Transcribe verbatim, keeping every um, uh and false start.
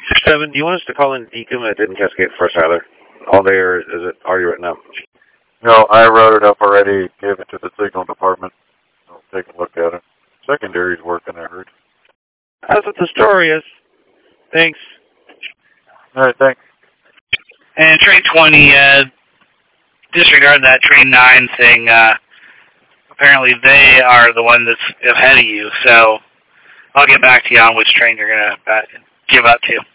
Seven, do you want us to call in Deacon that didn't cascade first either? All there, is it already written up? No, I wrote it up already, gave it to the signal department. I'll take a look at it. Secondary's working, I heard. That's what the story is. Thanks. All right, thanks. And train twenty, uh, disregard that train nine thing. Uh, apparently they are the one that's ahead of you, so I'll get back to you on which train you're going to uh, give up to.